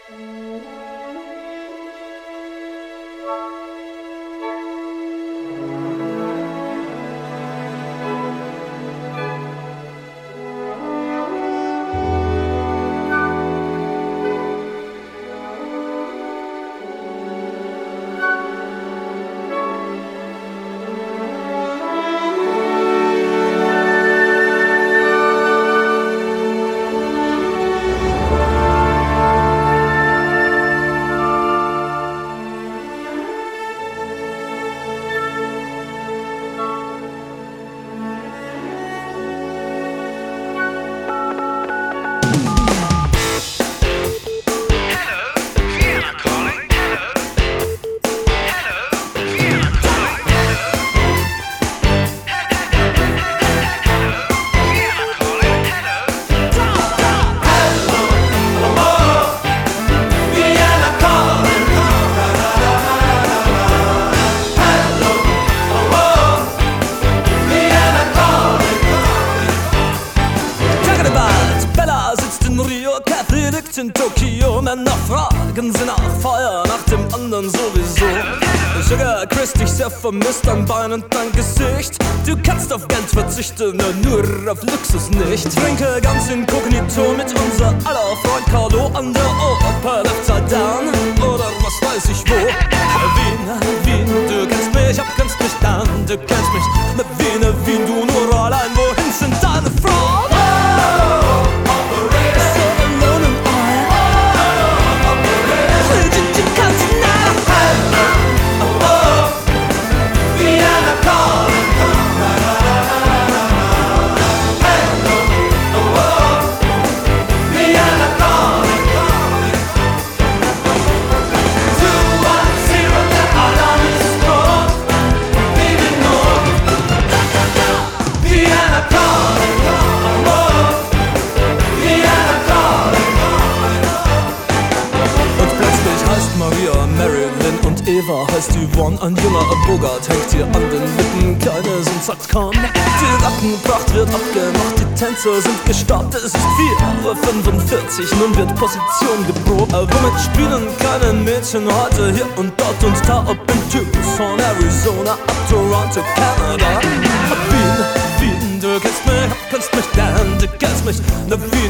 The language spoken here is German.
In Tokio, Männer fragen sie nach Feuer, nach dem anderen sowieso. Sugar Chris, dich sehr vermisst, dein Bein und dein Gesicht. Du kannst auf Geld verzichten, nur auf Luxus nicht. Trinke ganz inkognito mit unser aller Freund Carlo an der Oper Left Side Down oder was weiß ich wo. Wien, du kennst mich, kennst mich dann, du kennst mich. Wien, du nur allein, wohin sind deine Frauen? Eva heißt Yvonne, ein junger Bogart hängt hier an den Lippen. Keine sind sagt komm, die Rackenpracht wird abgemacht, die Tänzer sind gestartet. Es ist 4:45 Uhr, nun wird Position geprobt. Womit spielen keine Mädchen heute hier und dort und da? Ob in Tucson, Arizona, ab Toronto, Canada. Wien, du kennst mich, dann, du kennst mich.